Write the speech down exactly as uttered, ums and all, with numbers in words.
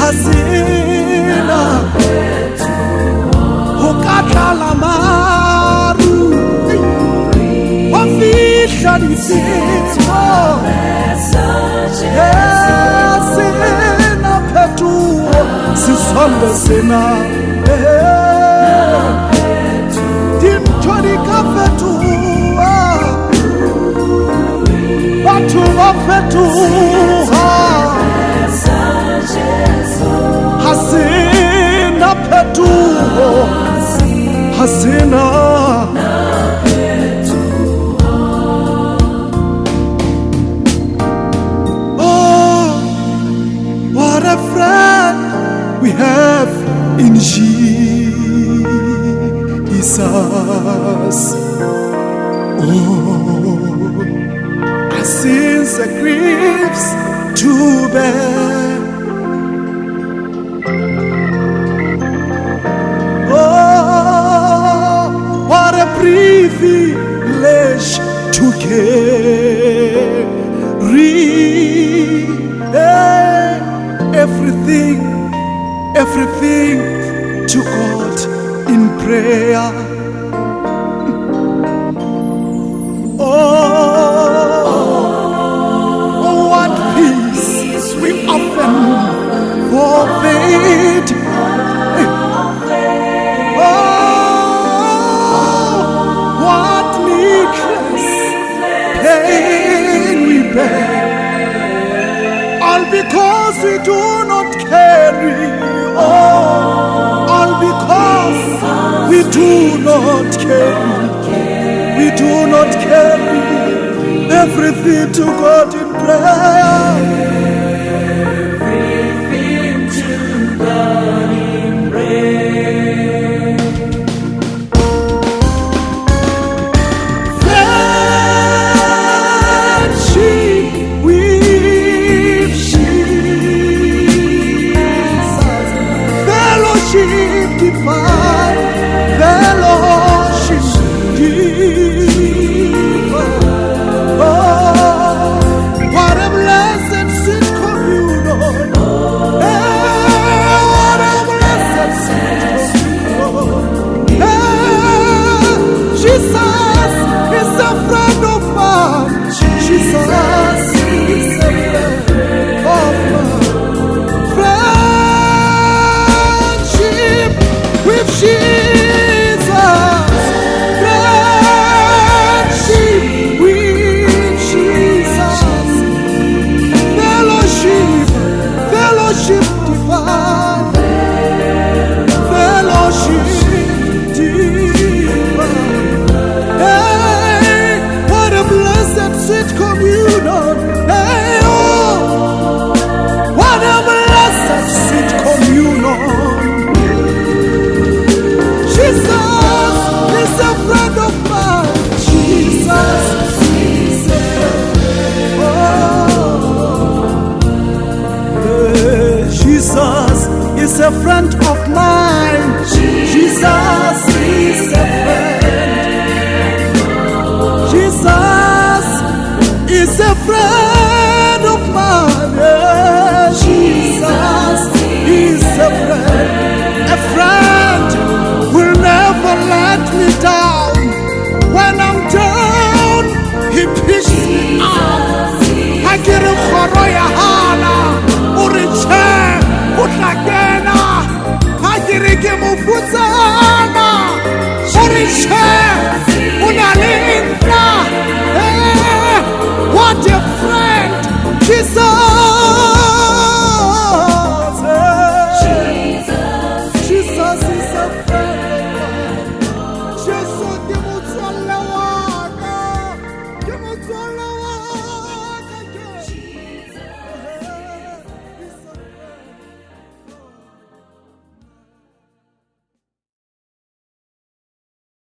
hasina ho katla maru wa fihla ditsebo hasina phethuo sisonde sena dintho di ka fetoha batho ba fetoha hasina phethuo hasina oh what a friend we have in Jesus. Oh, our sins and griefs to bear. Oh, what a privilege to carry everything, everything to God in prayer. Oh, oh what peace we often forfeit. Oh, what needless pain we bear, all because we do not carry. Oh, all because we do not carry, we do not carry everything to God in prayer. Everything to God in prayer. Friendship with Jesus, fellowship divine, fellowship divine. Oh, what a blessed sweet communion. Hey, what a blessed sweet communion. Hey, Jesus is a friend of mine. Jesus is a friend of mine. Friendship with Jesus. Friendship with Jesus. Fellowship, fellowship divine. Fellowship divine. Hey, what a blessed sweet communion. Hey, oh, what a blessed sweet communion. Jesus is a friend of mine. Jesus is a friend. Oh, Jesus is a friend of mine. Jesus is a friend. Jesus is a friend of mine. Yeah, Jesus is a friend. A friend will never let me down.